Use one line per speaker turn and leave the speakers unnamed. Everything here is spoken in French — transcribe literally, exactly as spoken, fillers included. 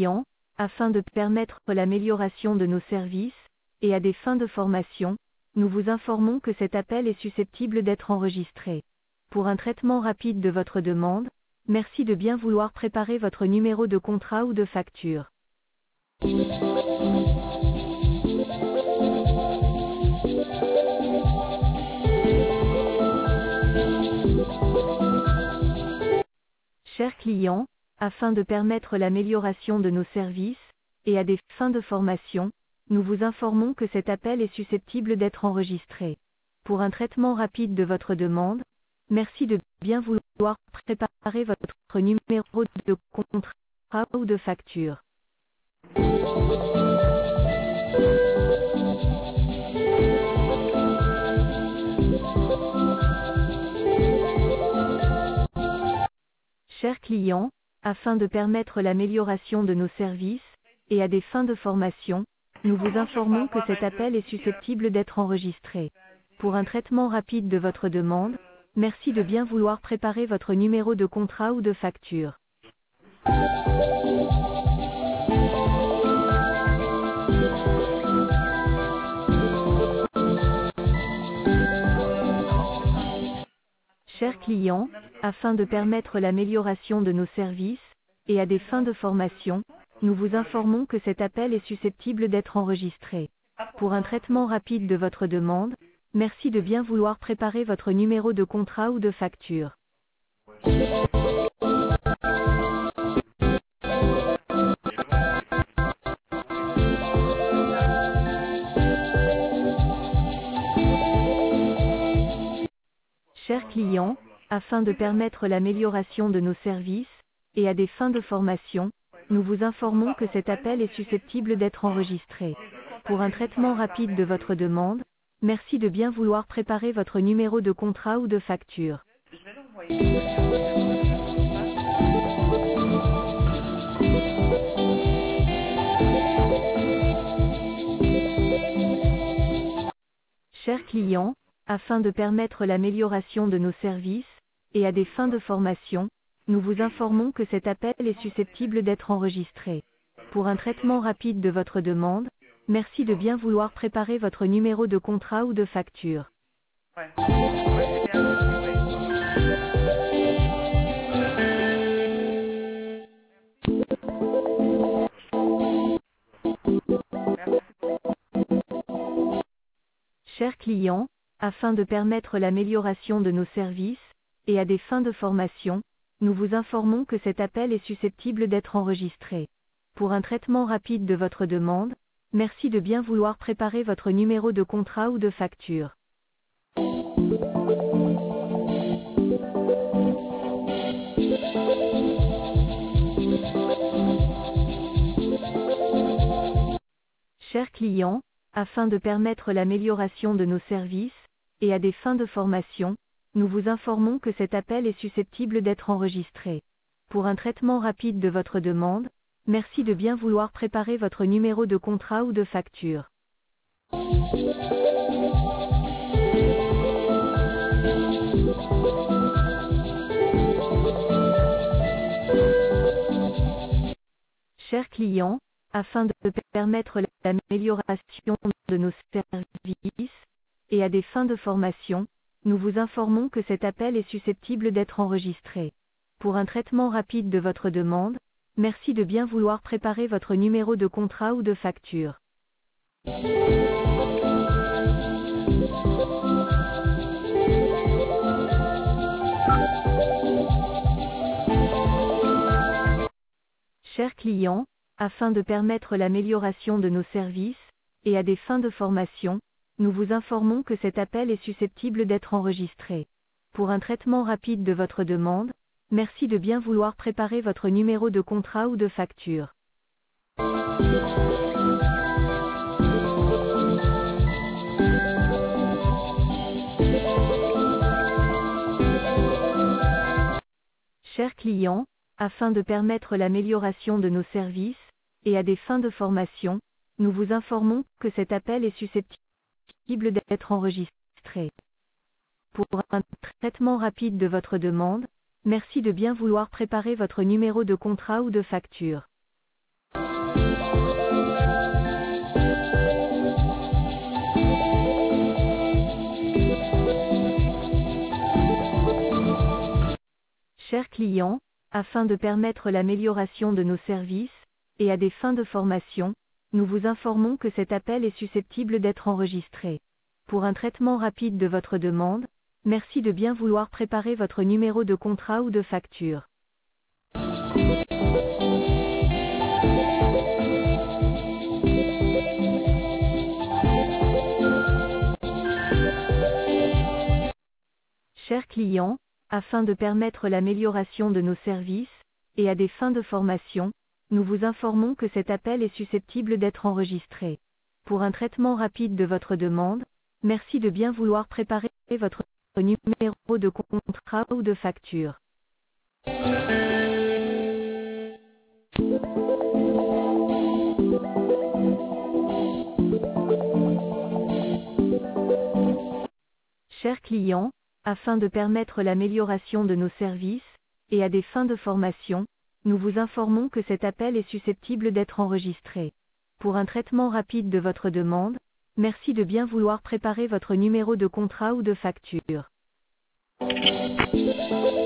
clients, afin de permettre l'amélioration de nos services, et à des fins de formation, nous vous informons que cet appel est susceptible d'être enregistré. Pour un traitement rapide de votre demande, merci de bien vouloir préparer votre numéro de contrat ou de facture. Chers clients, afin de permettre l'amélioration de nos services, et à des fins de formation, nous vous informons que cet appel est susceptible d'être enregistré. Pour un traitement rapide de votre demande, merci de bien vouloir préparer votre numéro de contrat ou de facture. Chers clients, afin de permettre l'amélioration de nos services, et à des fins de formation, nous vous informons que cet appel est susceptible d'être enregistré. Pour un traitement rapide de votre demande, merci de bien vouloir préparer votre numéro de contrat ou de facture. Chers clients, afin de permettre l'amélioration de nos services, et à des fins de formation, nous vous informons que cet appel est susceptible d'être enregistré. Pour un traitement rapide de votre demande, merci de bien vouloir préparer votre numéro de contrat ou de facture. Chers clients, afin de permettre l'amélioration de nos services, et à des fins de formation, nous vous informons que cet appel est susceptible d'être enregistré. Pour un traitement rapide de votre demande, merci de bien vouloir préparer votre numéro de contrat ou de facture. Chers clients, afin de permettre l'amélioration de nos services, et à des fins de formation, nous vous informons que cet appel est susceptible d'être enregistré. Pour un traitement rapide de votre demande, merci de bien vouloir préparer votre numéro de contrat ou de facture. Chers clients, afin de permettre l'amélioration de nos services, et à des fins de formation, nous vous informons que cet appel est susceptible d'être enregistré. Pour un traitement rapide de votre demande, merci de bien vouloir préparer votre numéro de contrat ou de facture. Chers clients, afin de permettre l'amélioration de nos services, et à des fins de formation, nous vous informons que cet appel est susceptible d'être enregistré. Pour un traitement rapide de votre demande, merci de bien vouloir préparer votre numéro de contrat ou de facture. Chers clients, afin de permettre l'amélioration de nos services, et à des fins de formation, nous vous informons que cet appel est susceptible d'être enregistré. Pour un traitement rapide de votre demande, merci de bien vouloir préparer votre numéro de contrat ou de facture. Chers clients, afin de permettre l'amélioration de nos services, et à des fins de formation, nous vous informons que cet appel est susceptible d'être enregistré. Pour un traitement rapide de votre demande, merci de bien vouloir préparer votre numéro de contrat ou de facture. Chers clients, afin de permettre l'amélioration de nos services, et à des fins de formation, nous vous informons que cet appel est susceptible d'être enregistré. Pour un traitement rapide de votre demande, merci de bien vouloir préparer votre numéro de contrat ou de facture. client, afin de permettre l'amélioration de nos services, et à des fins de formation, nous vous informons que cet appel est susceptible d'être enregistré. Pour un traitement rapide de votre demande, merci de bien vouloir préparer votre numéro de contrat ou de facture. Chers clients, afin de permettre l'amélioration de nos services, et à des fins de formation, nous vous informons que cet appel est susceptible d'être enregistré. Pour un traitement rapide de votre demande, merci de bien vouloir préparer votre numéro de contrat ou de facture. Chers clients, afin de permettre l'amélioration de nos services, et à des fins de formation, nous vous informons que cet appel est susceptible d'être enregistré. Pour un traitement rapide de votre demande, merci de bien vouloir préparer votre numéro de contrat ou de facture.